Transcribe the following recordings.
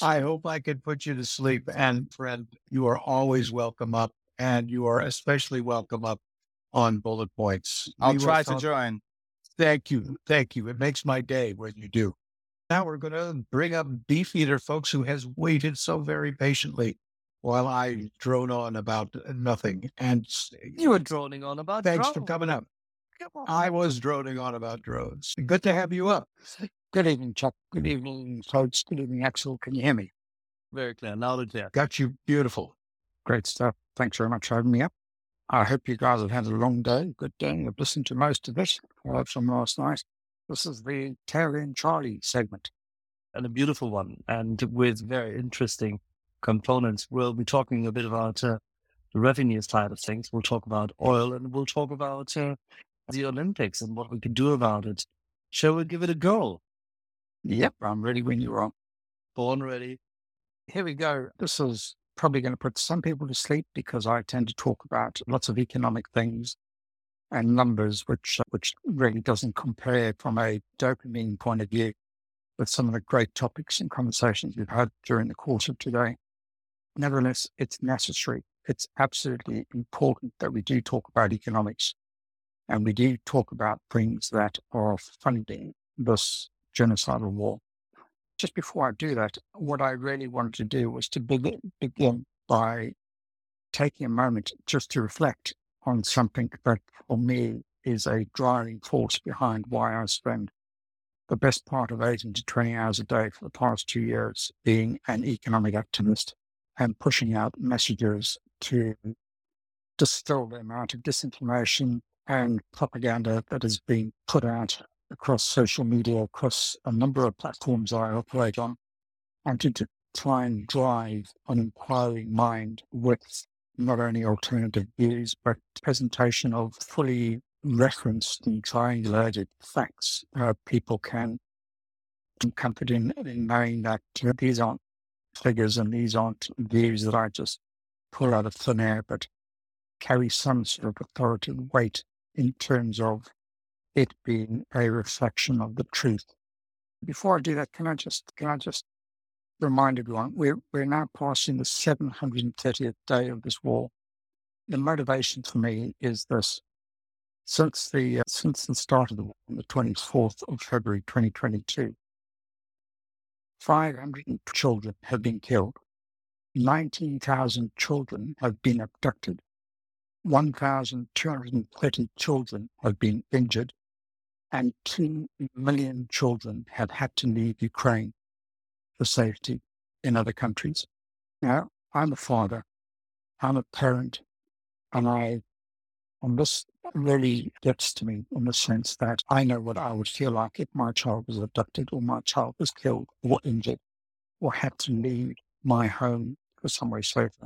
I hope I could put you to sleep. And friend, you are always welcome up, and you are especially welcome up on bullet points. I'll We will try to talk. join. Thank you. Thank you. It makes my day when you do. Now we're going to bring up Beefeater, folks, who has waited so very patiently while I drone on about nothing. And You were droning on about thanks for drones. coming up. Come on. I was droning on about drones. Good to have you up. Good evening, Chuck. Good evening, folks. Good evening, Axel. Can you hear me? Very clear, loud and clear. Got you beautiful. Great stuff. Thanks very much for having me up. I hope you guys have had a long day, good day. I've listened to most of it from last night. This is the Terry and Charlie segment. And a beautiful one, and with very interesting components. We'll be talking a bit about the revenue side of things. We'll talk about oil, and we'll talk about the Olympics and what we can do about it. Shall we give it a go? Yep, I'm ready when you are. Born ready. Here we go. This is probably going to put some people to sleep because I tend to talk about lots of economic things and numbers, which really doesn't compare from a dopamine point of view with some of the great topics and conversations we've had during the course of today. Nevertheless, it's necessary. It's absolutely important that we do talk about economics and we do talk about things that are funding this genocidal war. Just before I do that, what I really wanted to do was to begin by taking a moment just to reflect on something that for me is a driving force behind why I spend the best part of 18 to 20 hours a day for the past 2 years being an economic activist and pushing out messages to distill the amount of disinformation and propaganda that is being put out across social media, across a number of platforms I operate on, and to try and drive an inquiring mind with not only alternative views, but presentation of fully referenced and triangulated facts. People can comfort in knowing that these aren't figures and these aren't views that I just pull out of thin air, but carry some sort of authoritative weight in terms of it being a reflection of the truth. Before I do that, can I just remind everyone we're now passing the 730th day of this war. The motivation for me is this: since the start of the war on the 24th of February 2022, 500 children have been killed, 19,000 children have been abducted, 1,230 children have been injured, and 2 million children have had to leave Ukraine for safety in other countries. Now, I'm a father, I'm a parent, and this really gets to me in the sense that I know what I would feel like if my child was abducted or my child was killed or injured or had to leave my home for somewhere safer.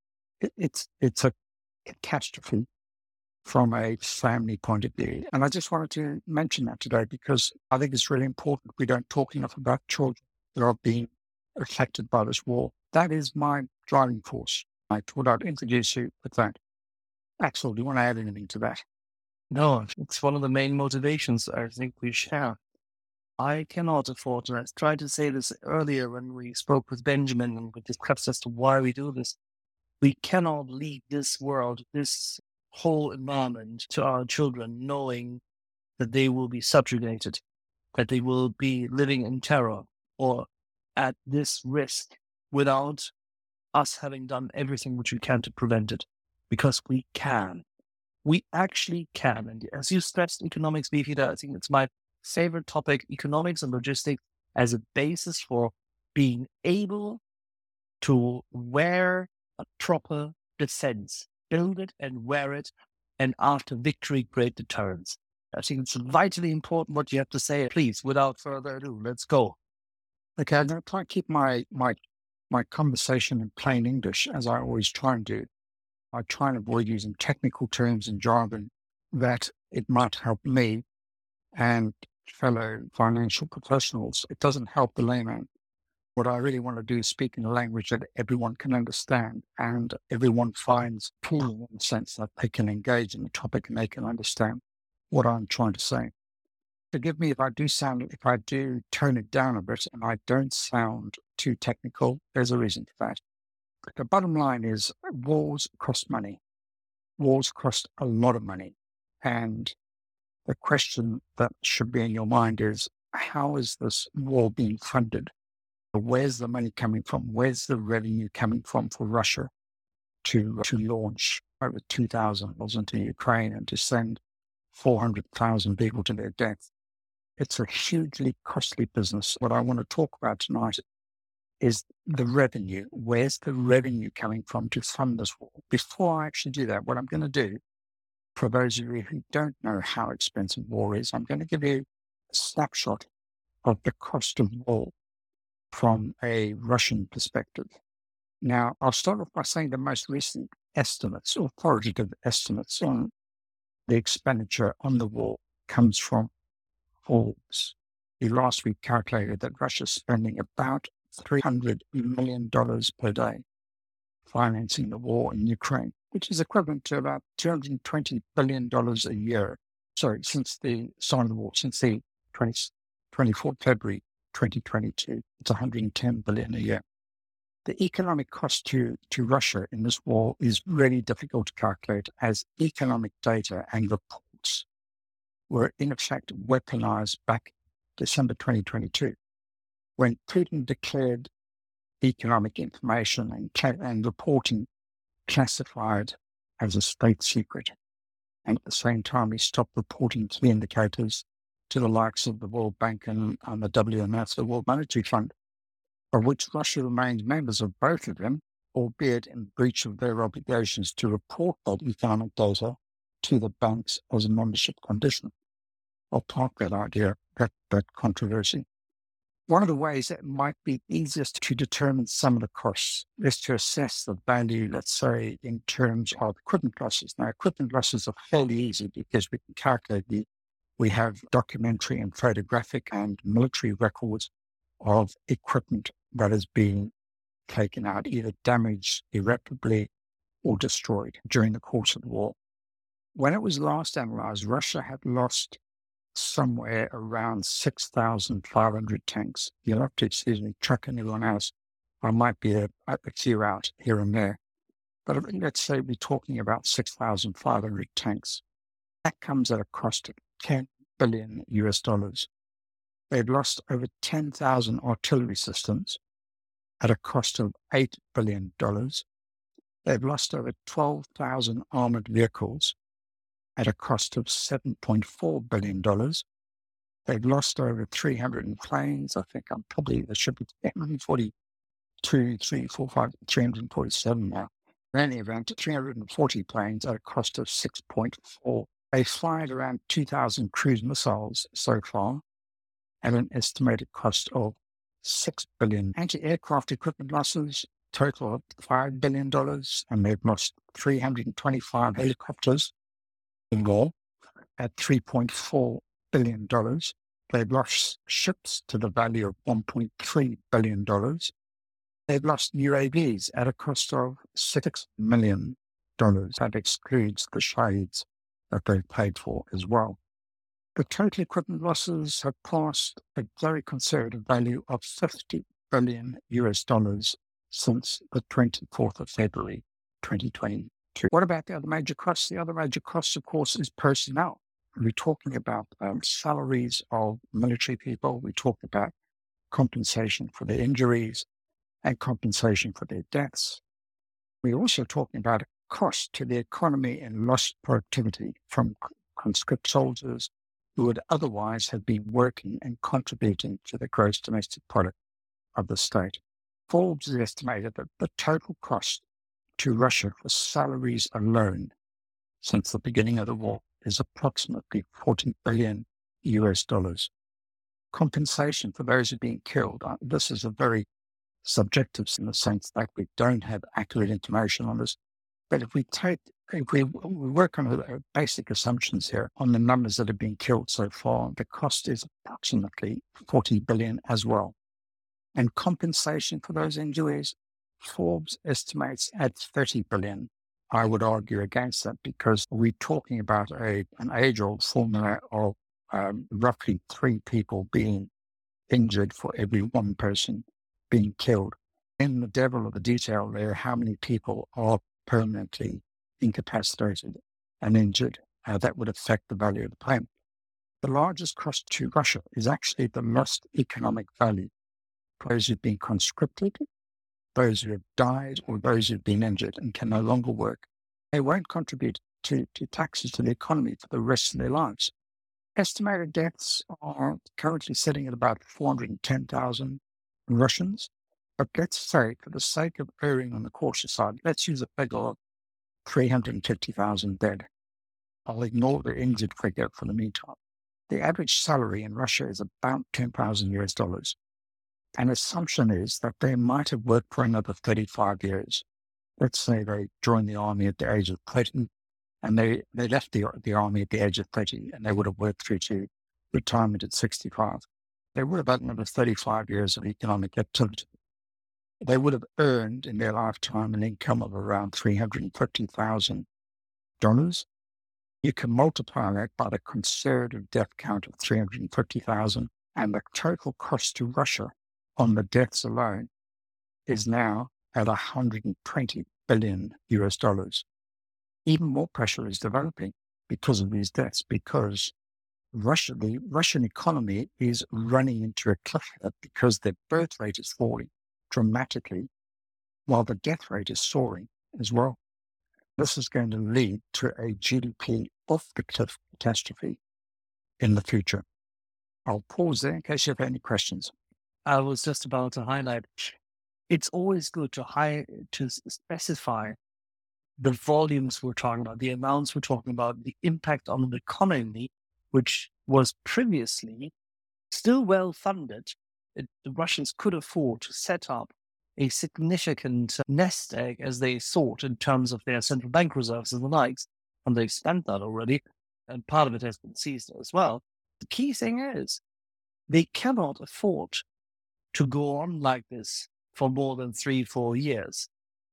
It's a catastrophe from a family point of view. And I just wanted to mention that today because I think it's really important we don't talk enough about children that are being affected by this war. That is my driving force. I thought I'd introduce you with that. Axel, do you want to add anything to that? No, it's one of the main motivations I think we share. I cannot afford, and I tried to say this earlier when we spoke with Benjamin and we discussed as to why we do this. We cannot leave this world, this whole environment to our children, knowing that they will be subjugated, that they will be living in terror or at this risk without us having done everything which we can to prevent it. Because we can. We actually can. And as you stressed economics, Beefeater, I think it's my favorite topic, economics and logistics as a basis for being able to wear a proper defense, build it and wear it, and after victory, create deterrence. I think it's vitally important what you have to say. Please, without further ado, let's go. Okay, I'm going to try and keep my conversation in plain English, as I always try and do. I try and avoid using technical terms and jargon that it might help me and fellow financial professionals. It doesn't help the layman. What I really want to do is speak in a language that everyone can understand and everyone finds appealing in the sense that they can engage in the topic and they can understand what I'm trying to say. Forgive me if I do tone it down a bit and I don't sound too technical. There's a reason for that. The bottom line is wars cost money. Wars cost a lot of money. And the question that should be in your mind is, how is this war being funded? Where's the money coming from? Where's the revenue coming from for Russia to launch over 2,000 missiles into Ukraine and to send 400,000 people to their death? It's a hugely costly business. What I want to talk about tonight is the revenue. Where's the revenue coming from to fund this war? Before I actually do that, what I'm going to do, for those of you who don't know how expensive war is, I'm going to give you a snapshot of the cost of war from a Russian perspective. Now, I'll start off by saying the most recent estimates, authoritative estimates on the expenditure on the war comes from Forbes. Who last week calculated that Russia's spending about $300 million per day financing the war in Ukraine, which is equivalent to about $220 billion a year. Sorry, since the start of the war, since the 24th February 2022, it's $110 billion a year. The economic cost to Russia in this war is really difficult to calculate, as economic data and reports were in effect weaponized back December 2022, when Putin declared economic information and reporting classified as a state secret. And at the same time, he stopped reporting key indicators to the likes of the World Bank and the WMF, the World Monetary Fund, of which Russia remains members of both of them, albeit in breach of their obligations to report that economic data to the banks as a membership condition. I'll park that idea, that controversy. One of the ways that might be easiest to determine some of the costs is to assess the value, let's say, in terms of equipment losses. Now, equipment losses are fairly easy because we can calculate we have documentary and photographic and military records of equipment that has been taken out, either damaged irreparably or destroyed during the course of the war. When it was last analyzed, Russia had lost somewhere around 6,500 tanks. You'll have to excuse me, truck anyone else. I might be a few out here and there. But let's say we're talking about 6,500 tanks. That comes at a cost of $10 billion US. They've lost over 10,000 artillery systems at a cost of $8 billion. They've lost over 12,000 armored vehicles at a cost of $7.4 billion. They've lost over 300 planes. I think there should be 347 now. In any event, 340 planes at a cost of 6.4. They fired around 2,000 cruise missiles so far at an estimated cost of $6 billion. Anti-aircraft equipment losses total of $5 billion, and they've lost 325 helicopters in war at $3.4 billion. They've lost ships to the value of $1.3 billion. They've lost UAVs at a cost of $6 million. That excludes the shades that they've paid for as well. The total equipment losses have passed a very conservative value of $50 billion US since the 24th of February, 2022. What about the other major costs? The other major cost, of course, is personnel. We're talking about salaries of military people. We talk about compensation for their injuries and compensation for their deaths. We're also talking about a cost to the economy and lost productivity from conscript soldiers who would otherwise have been working and contributing to the gross domestic product of the state. Forbes has estimated that the total cost to Russia for salaries alone since the beginning of the war is approximately $40 billion US. Compensation for those who've been killed. This is a very subjective in the sense that we don't have accurate information on this. But if we work on basic assumptions here on the numbers that have been killed so far, the cost is approximately $40 billion as well. And compensation for those injuries, Forbes estimates at $30 billion. I would argue against that because we're talking about an age-old formula of roughly 3 people being injured for every 1 person being killed. In the devil of the detail there, how many people are permanently incapacitated and injured? That would affect the value of the payment. The largest cost to Russia is actually the lost economic value for those who've been conscripted, those who have died, or those who've been injured and can no longer work. They won't contribute to taxes to the economy for the rest of their lives. Estimated deaths are currently sitting at about 410,000 Russians. But let's say, for the sake of erring on the cautious side, let's use a figure of 350,000 dead. I'll ignore the injured figure for the meantime. The average salary in Russia is about $10,000. An assumption is that they might have worked for another 35 years. Let's say they joined the army at the age of 30, and they left the army at the age of 30, and they would have worked through to retirement at 65. They would have had another 35 years of economic activity. They would have earned in their lifetime an income of around $350,000. You can multiply that by the conservative death count of 350,000, and the total cost to Russia on the deaths alone is now at $120 billion. Even more pressure is developing because of these deaths, because the Russian economy is running into a cliff because their birth rate is falling dramatically, while the death rate is soaring as well. This is going to lead to a GDP off the cliff catastrophe in the future. I'll pause there in case you have any questions. I was just about to highlight, it's always good to specify the volumes we're talking about, the amounts we're talking about, the impact on the economy, which was previously still well funded. The Russians could afford to set up a significant nest egg as they sought in terms of their central bank reserves and the likes, and they've spent that already, and part of it has been seized as well. The key thing is they cannot afford to go on like this for more than 3-4 years,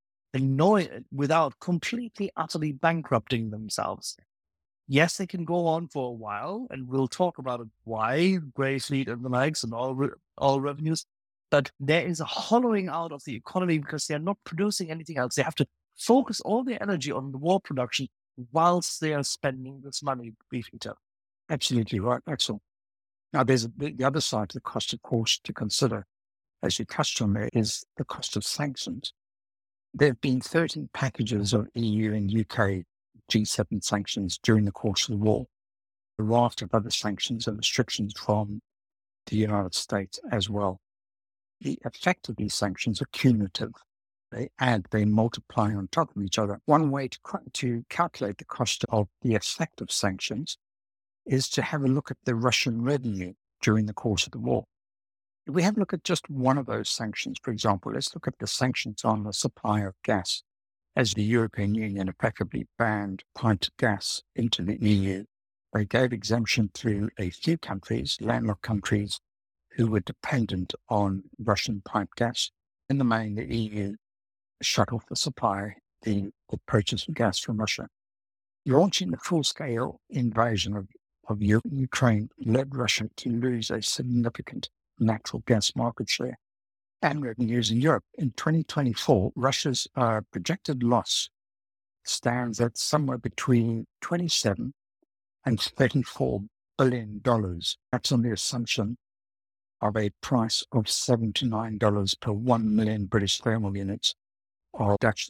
without completely, utterly bankrupting themselves. Yes, they can go on for a while, and we'll talk about it, why, Grey Fleet and the likes and all revenues, but there is a hollowing out of the economy because they're not producing anything else. They have to focus all their energy on the war production whilst they are spending this money, Beefeater. Absolutely right, Axel. Now, there's the other side to the cost, of course, to consider, as you touched on there, is the cost of sanctions. There have been 13 packages of EU and UK G7 sanctions during the course of the war, a raft of other sanctions and restrictions from the United States as well. The effect of these sanctions are cumulative. They multiply on top of each other. One way to calculate the cost of the effect of sanctions is to have a look at the Russian revenue during the course of the war. If we have a look at just one of those sanctions, for example, let's look at the sanctions on the supply of gas. As the European Union effectively banned piped gas into the EU, they gave exemption to a few countries, landlocked countries, who were dependent on Russian piped gas. In the main, the EU shut off the supply, the purchase of gas from Russia. Launching the full-scale invasion of Ukraine led Russia to lose a significant natural gas market share and revenues in Europe. In 2024, Russia's projected loss stands at somewhere between $27 and $34 billion. That's on the assumption of a price of $79 per 1 million British thermal units of Dutch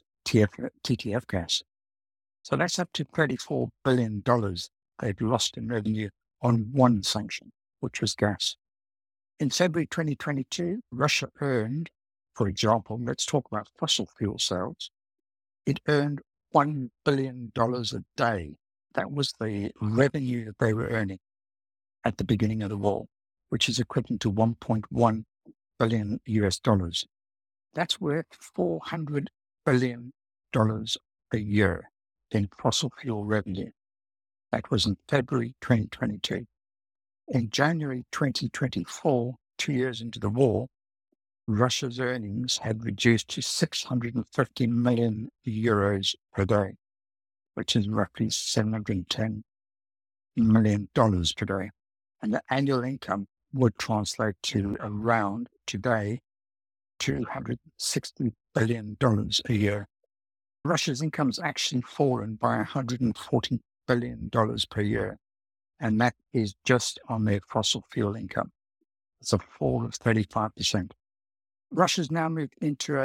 TTF gas. So that's up to $34 billion they've lost in revenue on one sanction, which was gas. In February 2022, Russia earned, for example, let's talk about fossil fuel sales. It earned $1 billion a day. That was the revenue that they were earning at the beginning of the war, which is equivalent to $1.1 billion US. That's worth $400 billion a year in fossil fuel revenue. That was in February 2022. In January 2024, 2 years into the war, Russia's earnings had reduced to 650 million euros per day, which is roughly $710 million per day. And the annual income would translate to around today $260 billion a year. Russia's income's actually fallen by $140 billion per year, and that is just on their fossil fuel income. It's a fall of 35%. Russia's now moved into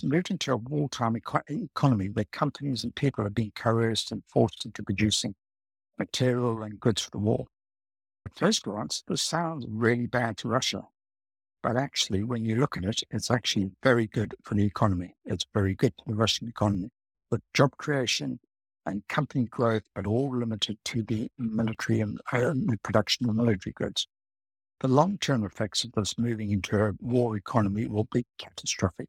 a wartime economy where companies and people are being coerced and forced into producing material and goods for the war. At first glance, this sounds really bad to Russia. But actually, when you look at it, it's actually very good for the economy. It's very good for the Russian economy. But job creation and company growth are all limited to the military and the production of military goods. The long-term effects of this moving into a war economy will be catastrophic,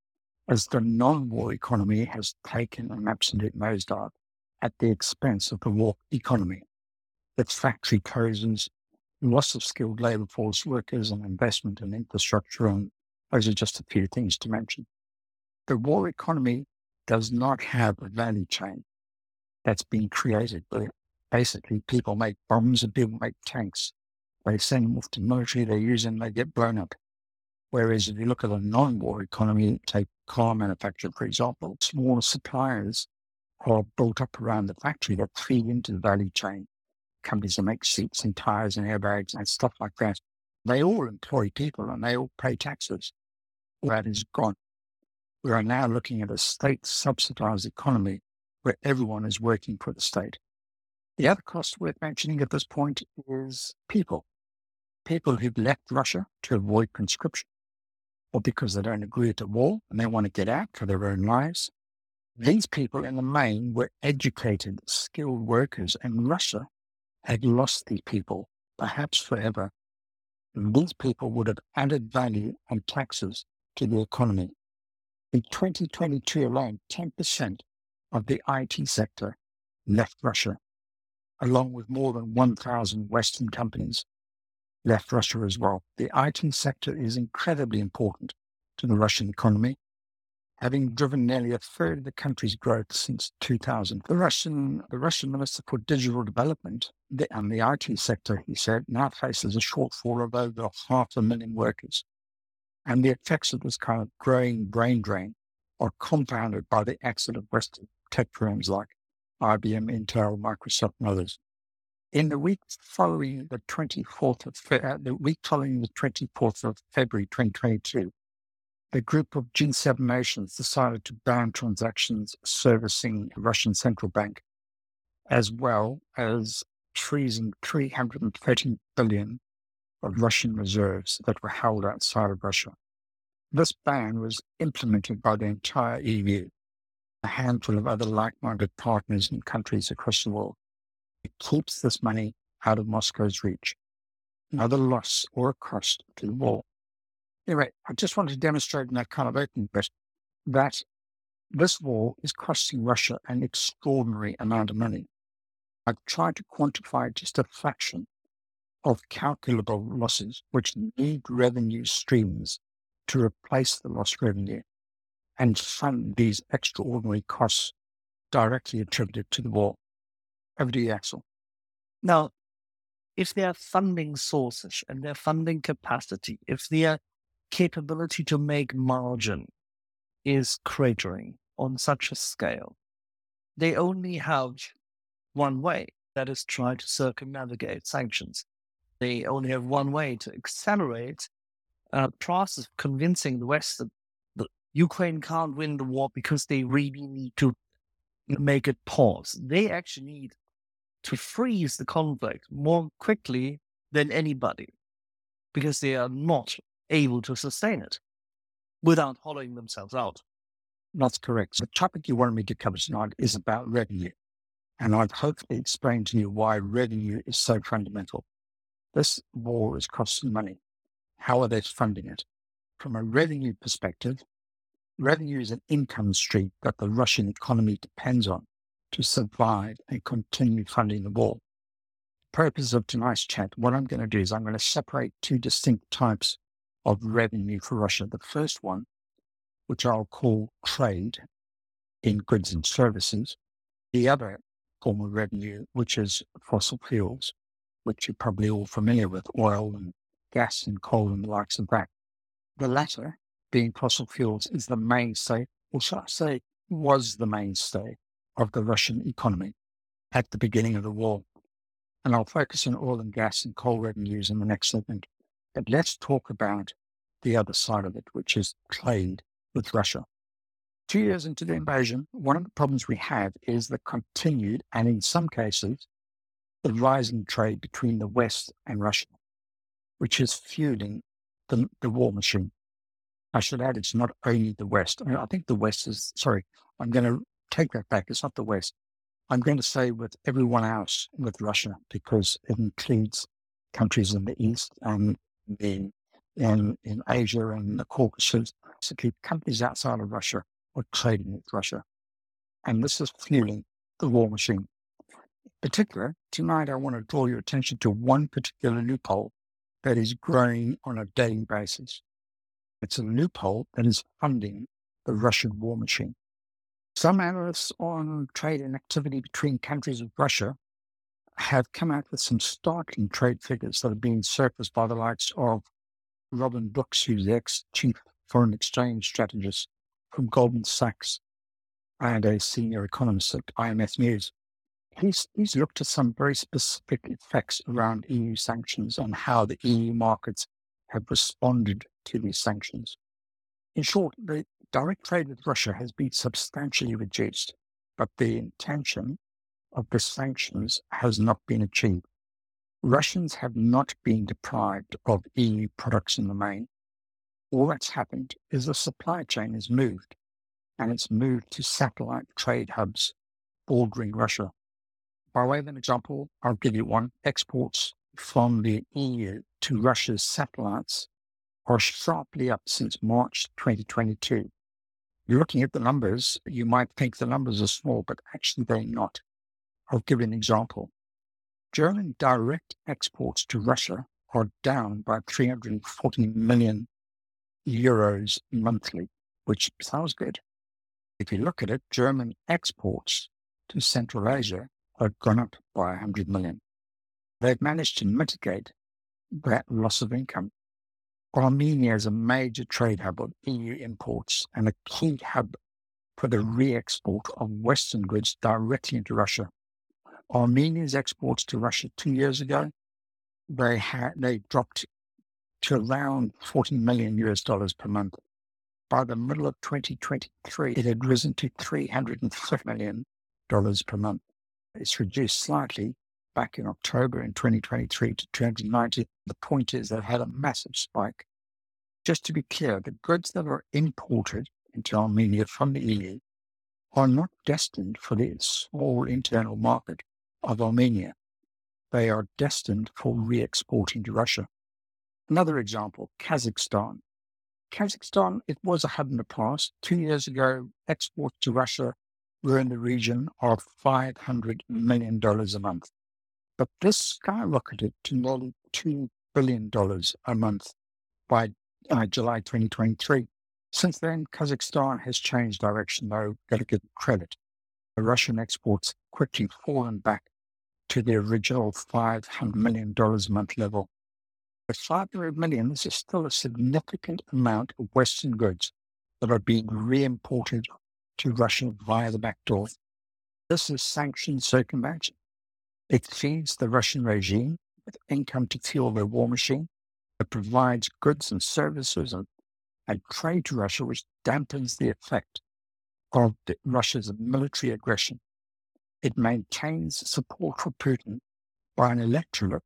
as the non-war economy has taken an absolute nosedive at the expense of the war economy. Its factory closures, loss of skilled labor force workers, and investment in infrastructure, and those are just a few things to mention. The war economy does not have a value chain that's been created. Basically, people make bombs and people make tanks. They send them off to military, they use them, they get blown up. Whereas if you look at a non-war economy, take car manufacture, for example, smaller suppliers are built up around the factory that feed into the value chain. Companies that make seats and tires and airbags and stuff like that. They all employ people and they all pay taxes. All that is gone. We are now looking at a state-subsidized economy where everyone is working for the state. The other cost worth mentioning at this point is people. People who've left Russia to avoid conscription or because they don't agree with the war and they want to get out for their own lives. These people in the main were educated, skilled workers, and Russia had lost these people, perhaps forever. And these people would have added value and taxes to the economy. In 2022 alone, 10% of the IT sector left Russia, along with more than 1,000 Western companies left Russia as well. The IT sector is incredibly important to the Russian economy, having driven nearly a third of the country's growth since 2000. The Russian Minister for Digital Development and the IT sector, he said, now faces a shortfall of over 500,000 workers. And the effects of this kind of growing brain drain are compounded by the exit of Western tech firms like IBM, Intel, Microsoft, and others. In the week following the 24th of February 2022, the group of G7 nations decided to ban transactions servicing the Russian central bank, as well as freezing 330 billion of Russian reserves that were held outside of Russia. This ban was implemented by the entire EU, a handful of other like-minded partners and countries across the world. It keeps this money out of Moscow's reach. Another loss or a cost to the war. Anyway, I just want to demonstrate in that kind of open bit that this war is costing Russia an extraordinary amount of money. I've tried to quantify just a fraction of calculable losses which need revenue streams to replace the lost revenue and fund these extraordinary costs directly attributed to the war. Over to you, Axel. Now, if their funding sources and their funding capacity, if their capability to make margin is cratering on such a scale, they only have one way, that is try to circumnavigate sanctions. They only have one way to accelerate a process of convincing the West that Ukraine can't win the war because they really need to make it pause. They actually need to freeze the conflict more quickly than anybody because they are not able to sustain it without hollowing themselves out. That's correct. The topic you wanted me to cover tonight is about revenue. And I've hopefully explained to you why revenue is so fundamental. This war is costing money. How are they funding it? From a revenue perspective, revenue is an income stream that the Russian economy depends on to survive and continue funding the war. The purpose of tonight's chat, what I'm going to do is I'm going to separate two distinct types of revenue for Russia. The first one, which I'll call trade in goods and services. The other form of revenue, which is fossil fuels. which you're probably all familiar with, oil and gas and coal and the likes of that. The latter, being fossil fuels, is the mainstay, or shall I say, was the mainstay of the Russian economy at the beginning of the war. And I'll focus on oil and gas and coal revenues in the next segment. But let's talk about the other side of it, which is trade with Russia. 2 years into the invasion, one of the problems we have is the continued, and in some cases, the rising trade between the West and Russia, which is fueling the war machine. I should add, it's not only the West. I think the West is, I'm going to take that back. It's not the West. I'm going to say with everyone else with Russia, because it includes countries in the East and in Asia and the Caucasus, basically countries outside of Russia are trading with Russia. And this is fueling the war machine. In particular, tonight I want to draw your attention to one particular loophole that is growing on a daily basis. It's a loophole that is funding the Russian war machine. Some analysts on trade and activity between countries of Russia have come out with some startling trade figures that are being surfaced by the likes of Robin Brooks, who's the ex-chief foreign exchange strategist from Goldman Sachs and a senior economist at IMF News. He's looked at some very specific effects around EU sanctions and how the EU markets have responded to these sanctions. In short, the direct trade with Russia has been substantially reduced, but the intention of the sanctions has not been achieved. Russians have not been deprived of EU products in the main. All that's happened is the supply chain has moved, and it's moved to satellite trade hubs bordering Russia. By way of an example, I'll give you one. Exports from the EU to Russia's satellites are sharply up since March 2022. You're looking at the numbers, you might think the numbers are small, but actually they're not. I'll give you an example. German direct exports to Russia are down by 340 million euros monthly, which sounds good. If you look at it, German exports to Central Asia have gone up by 100 million. They've managed to mitigate that loss of income. Armenia is a major trade hub of EU imports and a key hub for the re-export of Western goods directly into Russia. Armenia's exports to Russia 2 years ago, they dropped to around $40 million per month. By the middle of 2023, it had risen to $350 million per month. It's reduced slightly back in October in 2023 to 290. The point is they've had a massive spike. Just to be clear, the goods that are imported into Armenia from the EU are not destined for the small internal market of Armenia. They are destined for re-exporting to Russia. Another example, Kazakhstan. Kazakhstan, it was a hub in the past. 2 years ago, exports to Russia were in the region of $500 million a month. But this skyrocketed to nearly $2 billion a month by July 2023. Since then, Kazakhstan has changed direction, though, got to give credit. The Russian exports quickly fallen back to the original $500 million a month level. But $500 million, this is still a significant amount of Western goods that are being re-imported to Russia via the back door. This is sanctioned circumvention. It feeds the Russian regime with income to fuel their war machine. It provides goods and services and trade to Russia, which dampens the effect of Russia's military aggression. It maintains support for Putin by an electorate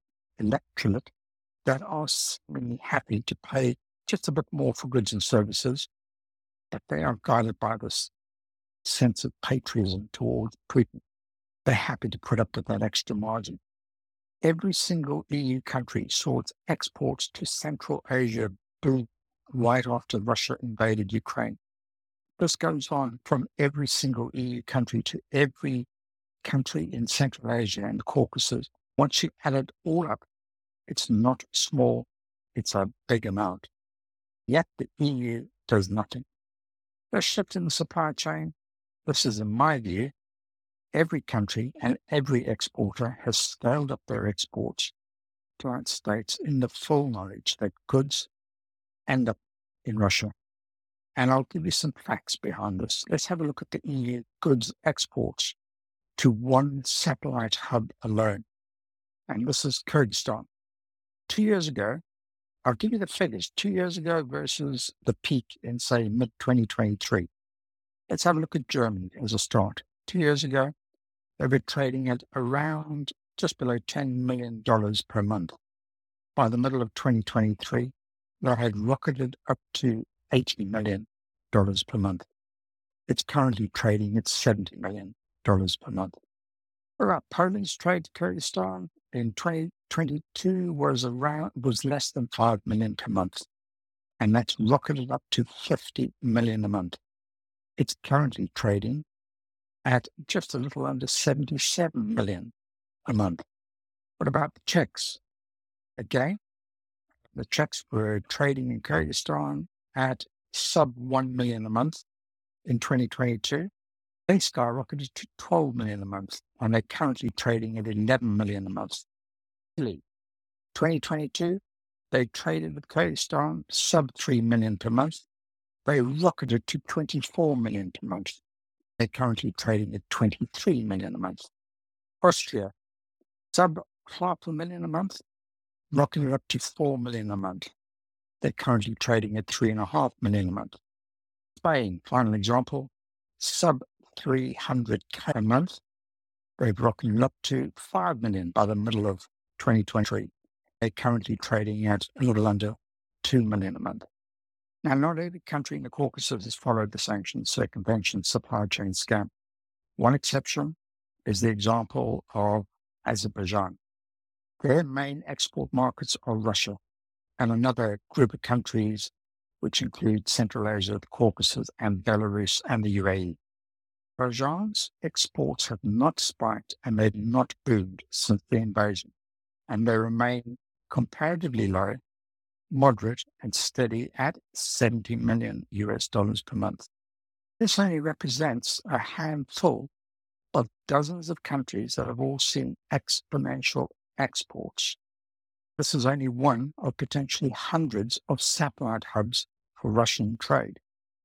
that are seemingly happy to pay just a bit more for goods and services, but they are guided by this sense of patriotism towards Putin. They're happy to put up with that extra margin. Every single EU country saw its exports to Central Asia boom right after Russia invaded Ukraine. This goes on from every single EU country to every country in Central Asia and the Caucasus. Once you add it all up, it's not small, it's a big amount. Yet the EU does nothing. The shift in the supply chain, this is in my view, every country and every exporter has scaled up their exports United States in the full knowledge that goods end up in Russia. And I'll give you some facts behind this. Let's have a look at the EU goods exports to one satellite hub alone. And this is Kyrgyzstan. 2 years ago, I'll give you the figures, 2 years ago versus the peak in, say, mid-2023. Let's have a look at Germany as a start. 2 years ago, they were trading at around just below $10 million per month. By the middle of 2023, they had rocketed up to $80 million per month. It's currently trading at $70 million per month. All right, Poland's trade to Kyrgyzstan in 2022 was less than $5 million per month, and that's rocketed up to $50 million a month. It's currently trading at just a little under $77 million a month. What about the Czechs? Again, the Czechs were trading in Kyrgyzstan at sub $1 million a month in 2022. They skyrocketed to $12 million a month, and they're currently trading at $11 million a month. 2022, they traded with Kyrgyzstan sub $3 million per month. They rocketed to $24 million per month. They're currently trading at $23 million a month. Austria, sub $500,000 a month, rocketed up to $4 million a month. They're currently trading at $3.5 million a month. Spain, final example, sub $300,000 a month. They've rocketed up to $5 million by the middle of 2023. They're currently trading at a little under $2 million a month. Now, not every country in the Caucasus has followed the sanctions circumvention supply chain scam. One exception is the example of Azerbaijan. Their main export markets are Russia and another group of countries, which include Central Asia, the Caucasus, and Belarus and the UAE. Azerbaijan's exports have not spiked and they've not boomed since the invasion, and they remain comparatively low, moderate, and steady at $70 million per month. This only represents a handful of dozens of countries that have all seen exponential exports. This is only one of potentially hundreds of satellite hubs for Russian trade.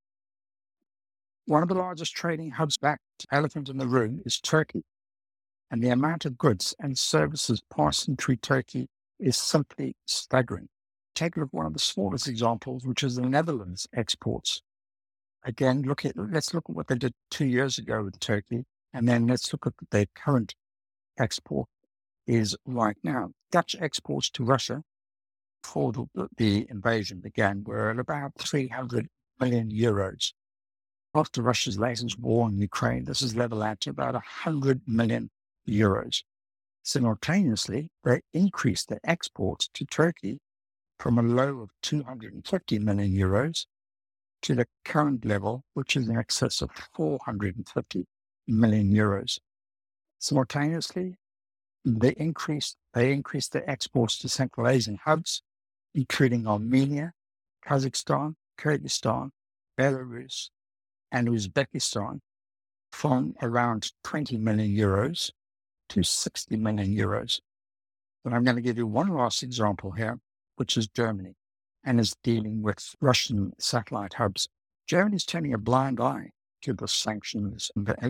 One of the largest trading hubs, back to elephant in the room, is Turkey. And the amount of goods and services passing through Turkey is simply staggering. Take a look at one of the smallest examples, which is the Netherlands exports. Again, let's look at what they did 2 years ago with Turkey, and then let's look at their current export is right now. Dutch exports to Russia before the invasion began were at about 300 million euros. After Russia's latest war in Ukraine, this is leveled out to about 100 million euros. Simultaneously, they increased their exports to Turkey from a low of 250 million euros to the current level, which is in excess of 450 million euros. Simultaneously, they increased their exports to Central Asian hubs, including Armenia, Kazakhstan, Kyrgyzstan, Belarus, and Uzbekistan, from around 20 million euros to 60 million euros. But I'm going to give you one last example here, which is Germany, and is dealing with Russian satellite hubs. Germany is turning a blind eye to the sanctions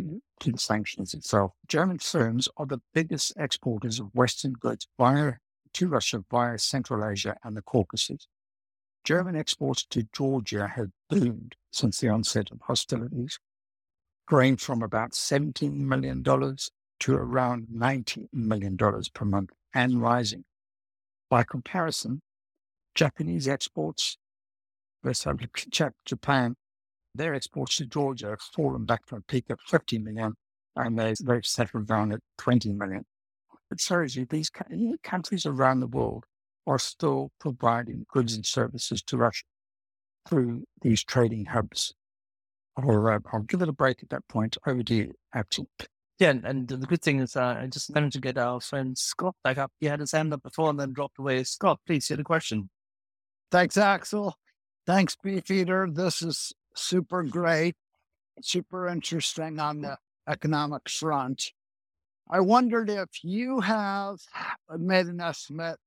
itself. German firms are the biggest exporters of Western goods to Russia via Central Asia and the Caucasus. German exports to Georgia have boomed since the onset of hostilities, growing from about $17 million to around $90 million per month and rising. By comparison, Japanese exports, let's have a look at Japan, their exports to Georgia have fallen back from a peak of 50 million, and they've settled down at 20 million. But seriously, these countries around the world are still providing goods and services to Russia through these trading hubs. I'll give it a break at that point. Over to you, Axel. Yeah, and the good thing is I just managed to get our friend Scott back up. He had his hand up before and then dropped away. Scott, please, you had a question. Thanks, Axel. Thanks, Beefeater. This is super great, super interesting on the economic front. I wondered if you have made an estimate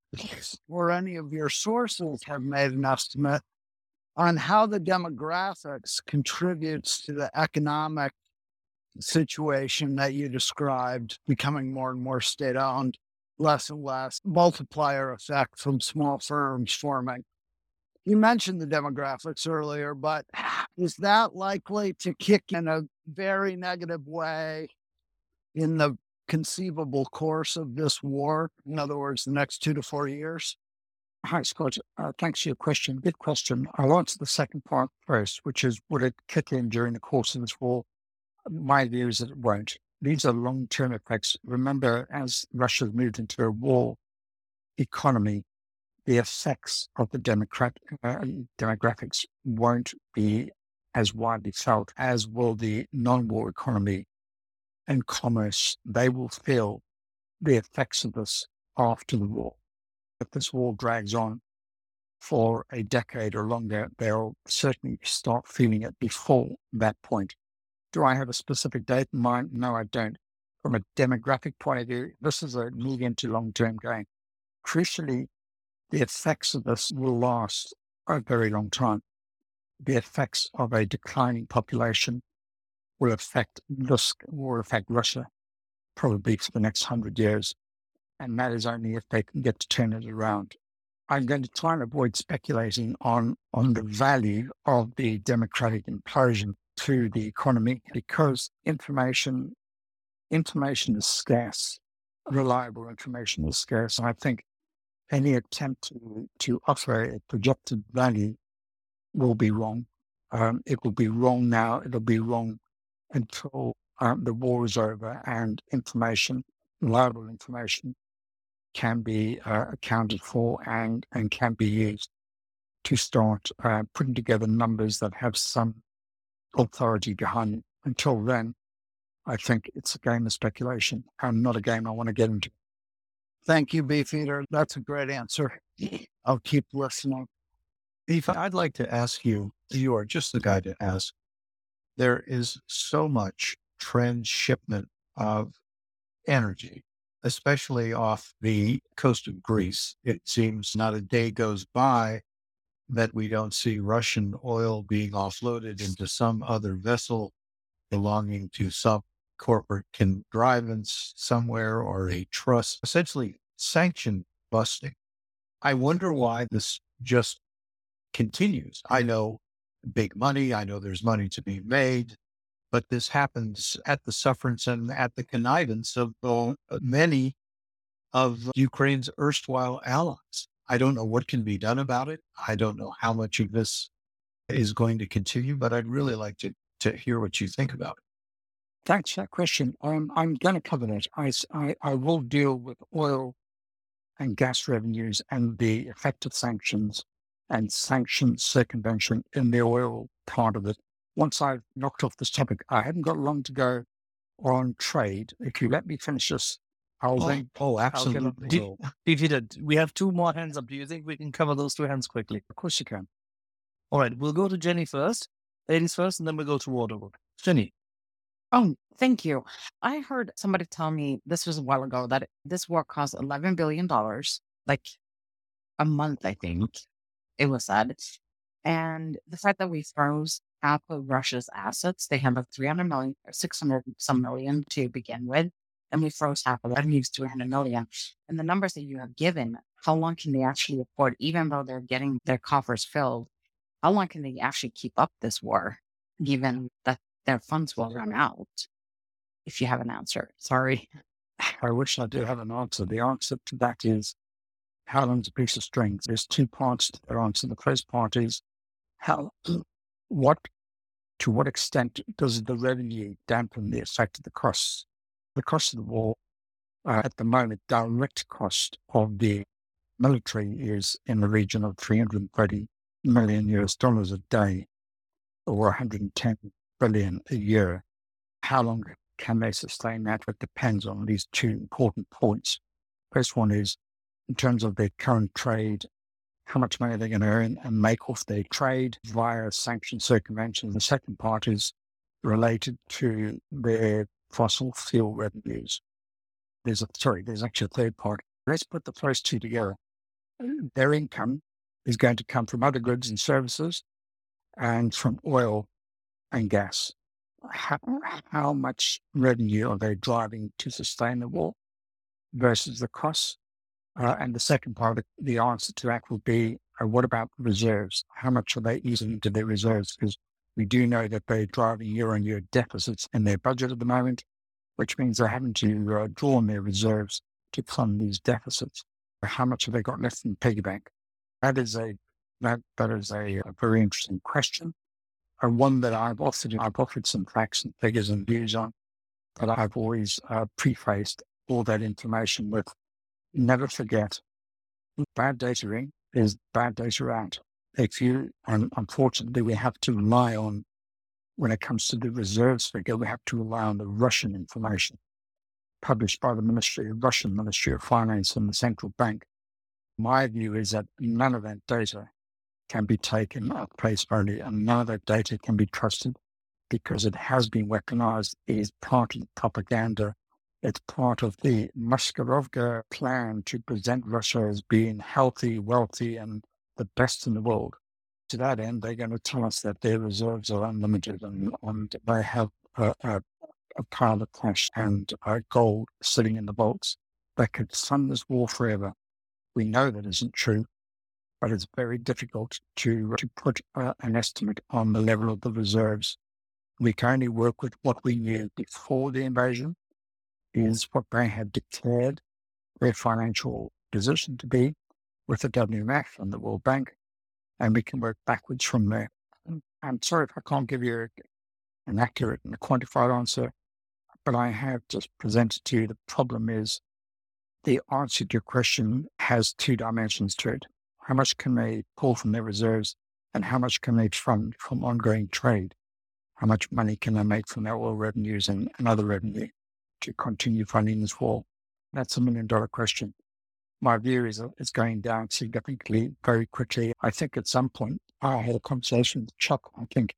or any of your sources have made an estimate on how the demographics contributes to the economic situation that you described, becoming more and more state-owned, less and less multiplier effect from small firms forming. You mentioned the demographics earlier, but is that likely to kick in a very negative way in the conceivable course of this war? In other words, the next 2 to 4 years? Hi, Scott. Thanks for your question. Good question. I'll answer the second part first, which is, would it kick in during the course of this war? My view is that it won't. These are long-term effects. Remember, as Russia's moved into a war economy, the effects of the demographics won't be as widely felt as will the non-war economy and commerce. They will feel the effects of this after the war. If this war drags on for a decade or longer, they'll certainly start feeling it before that point. Do I have a specific date in mind? No, I don't. From a demographic point of view, this is a medium to long-term gain. Crucially, the effects of this will last a very long time. The effects of a declining population will affect Russia probably for the next 100 years. And that is only if they can get to turn it around. I'm going to try and avoid speculating on the value of the democratic implosion to the economy, because information is scarce. Reliable information is scarce. And I think any attempt to offer a projected value will be wrong. It will be wrong now. It'll be wrong until the war is over and reliable information, can be accounted for and can be used to start putting together numbers that have some authority behind it. Until then, I think it's a game of speculation and not a game I want to get into. Thank you, Beefeater. That's a great answer. I'll keep listening. Beef, I'd like to ask you, you are just the guy to ask. There is so much transshipment of energy, especially off the coast of Greece. It seems not a day goes by that we don't see Russian oil being offloaded into some other vessel belonging to some corporate contrivance somewhere or a trust, essentially sanction busting. I wonder why this just continues. I know big money. I know there's money to be made, but this happens at the sufferance and at the connivance of many of Ukraine's erstwhile allies. I don't know what can be done about it. I don't know how much of this is going to continue, but I'd really like to hear what you think about it. Thanks for that question. I'm going to cover that. I will deal with oil and gas revenues and the effect of sanctions and sanction circumvention in the oil part of it. Once I've knocked off this topic, I haven't got long to go on trade. If you let me finish this, absolutely. Peter, we have 2 more hands up. Do you think we can cover those 2 hands quickly? Of course you can. All right, we'll go to Jenny first. Ladies first, and then we'll go to Waterwood. Jenny. Oh, thank you. I heard somebody tell me, this was a while ago, that this war cost $11 billion, like a month, I think it was said. And the fact that we froze half of Russia's assets, they had like 300 million or 600 some million to begin with. And we froze half of that and used 200 million. And the numbers that you have given, how long can they actually afford, even though they're getting their coffers filled? How long can they actually keep up this war, given that their funds will run out? If you have an answer, sorry. I wish I did have an answer. The answer to that is, how long's a piece of string? There's 2 parts to their answer. The first part is, to what extent does the revenue dampen the effect of the costs? The cost of the war, at the moment, direct cost of the military is in the region of $330 million a day, or 110 billion a year. How long can they sustain that? It depends on these 2 important points. First one is, in terms of their current trade, how much money they're going to earn and make off their trade via sanction circumvention. The second part is related to their fossil fuel revenues. There's actually a third part. Let's put the first 2 together. their income is going to come from other goods and services and from oil and gas. How much revenue are they driving to sustain the war versus the costs? And the second part of the answer to that will be, what about reserves? How much are they eating into their reserves? Because we do know that they're driving year-on-year deficits in their budget at the moment, which means they're having to draw on their reserves to fund these deficits. How much have they got left in the piggy bank? That is a very interesting question, and one that I've offered some facts and figures and views on, but I've always prefaced all that information with, never forget, bad data in is bad data out. And unfortunately, we have to rely on, when it comes to the reserves figure, we have to rely on the Russian information published by the Russian Ministry of Finance and the central bank. My view is that none of that data can be taken at face value, and none of that data can be trusted because it has been weaponized. It is part of the propaganda. It's part of the Maskarovka plan to present Russia as being healthy, wealthy, and the best in the world. To that end, they're going to tell us that their reserves are unlimited and they have a pile of cash and gold sitting in the vaults that could fund this war forever. We know that isn't true, but it's very difficult to put an estimate on the level of the reserves. We can only work with what we knew before the invasion, is what they had declared their financial position to be with the WMF and the World Bank, and we can work backwards from there. I'm sorry if I can't give you an accurate and a quantified answer, but I have just presented to you. The problem is the answer to your question has two dimensions to it. How much can they pull from their reserves, and how much can they fund from ongoing trade? How much money can they make from their oil revenues and other revenue to continue funding this war? That's $1 million question. My view is it's going down significantly, very quickly. I think at some point I had a conversation with Chuck,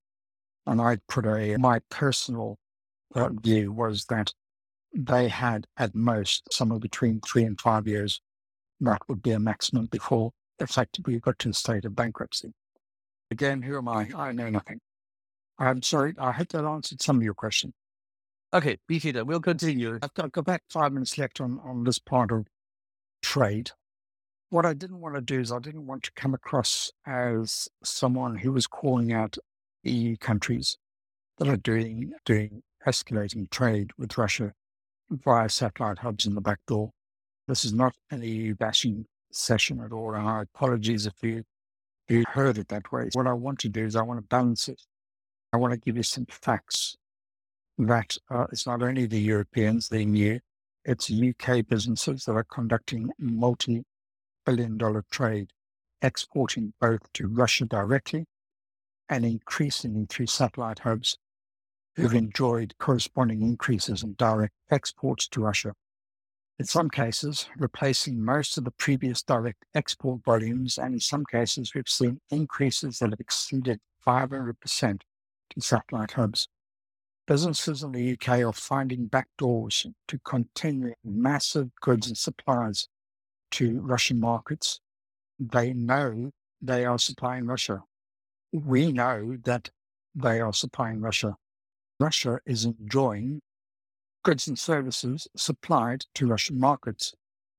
and I put my personal view was that they had at most somewhere between 3 and 5 years. That would be a maximum before effectively got to the state of bankruptcy. Again, who am I? I know nothing. I'm sorry. I hope that answered some of your question. Okay, Beefeater, we'll continue. I've got about 5 minutes left on this part of trade. What I didn't want to do is I didn't want to come across as someone who was calling out EU countries that are doing escalating trade with Russia via satellite hubs in the back door. This is not an EU bashing session at all, and our apologies if you heard it that way. What I want to do is I want to balance it. I want to give you some facts that it's not only the Europeans, the EU, it's UK businesses that are conducting multi-billion-dollar trade, exporting both to Russia directly and increasingly through satellite hubs, who've enjoyed corresponding increases in direct exports to Russia. In some cases, replacing most of the previous direct export volumes, and in some cases, we've seen increases that have exceeded 500% to satellite hubs. Businesses in the UK are finding backdoors to continue massive goods and supplies to Russian markets. They know they are supplying Russia. We know that they are supplying Russia. Russia is enjoying goods and services supplied to Russian markets.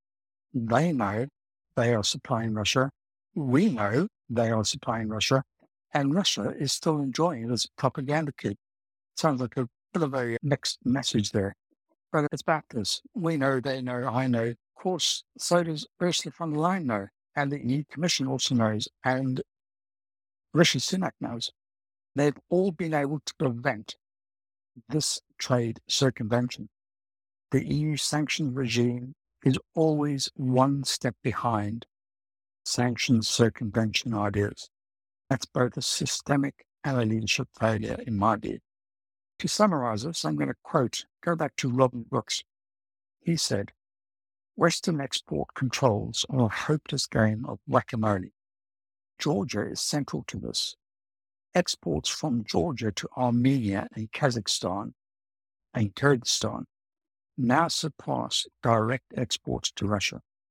They know they are supplying Russia. We know they are supplying Russia. And Russia is still enjoying it as a propaganda kit. Sounds like a bit of a mixed message there. But it's about this. We know, they know, I know. Of course, so does Ursula von der Leyen know. And the EU Commission also knows. And Rishi Sunak knows. They've all been able to prevent this trade circumvention. The EU sanctions regime is always one step behind sanctions circumvention ideas. That's both a systemic and a leadership failure, in my view. To summarize this, I'm going to go back to Robin Brooks. He said, Western export controls are a hopeless game of whack-a-mole. Georgia is central to this. Exports from Georgia to Armenia and Kazakhstan and Kyrgyzstan now surpass direct exports to Russia.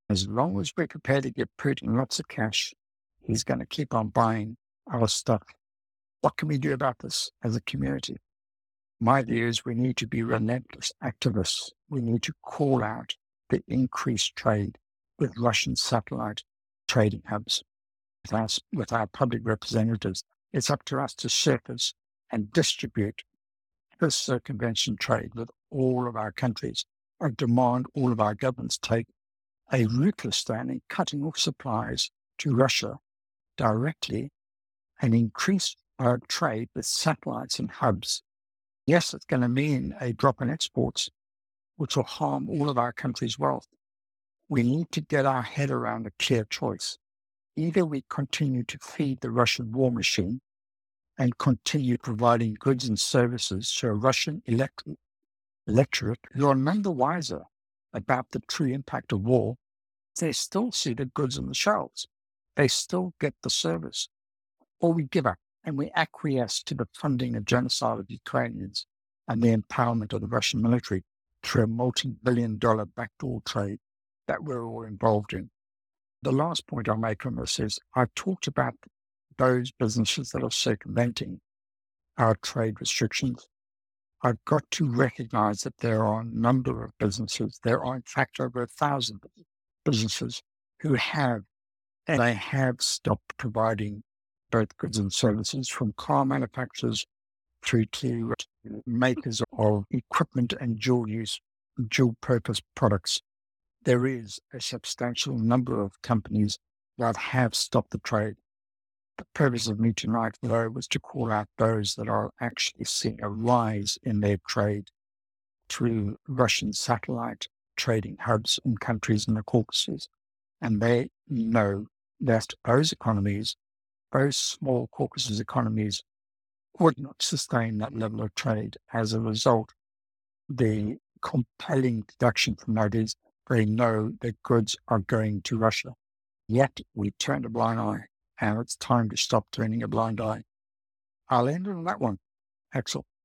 As long as we're prepared to give Putin lots of cash, he's going to keep on buying our stuff. What can we do about this as a community? My view is we need to be relentless activists. We need to call out the increased trade with Russian satellite trading hubs. With our public representatives, it's up to us to surface and distribute this circumvention trade with all of our countries. I demand all of our governments take a ruthless stand in cutting off supplies to Russia directly and increase our trade with satellites and hubs. Yes, it's going to mean a drop in exports, which will harm all of our country's wealth. We need to get our head around a clear choice. Either we continue to feed the Russian war machine and continue providing goods and services to a Russian electorate who are none the wiser about the true impact of war. They still see the goods on the shelves. They still get the service. Or we give up and we acquiesce to the funding of genocide of Ukrainians and the empowerment of the Russian military through a multi-billion-dollar backdoor trade that we're all involved in. The last point I'll make on this is I've talked about those businesses that are circumventing our trade restrictions. I've got to recognize that there are a number of businesses, there are in fact over 1,000 businesses who have stopped providing both goods and services, from car manufacturers through to makers of equipment and dual purpose products. There is a substantial number of companies that have stopped the trade. The purpose of me tonight, though, was to call out those that are actually seeing a rise in their trade through Russian satellite trading hubs in countries in the Caucasus. And they know that those economies, those small Caucasus economies, would not sustain that level of trade. As a result, the compelling deduction from that is they know that goods are going to Russia. Yet we turned a blind eye, and it's time to stop turning a blind eye. I'll end on that one, Axel.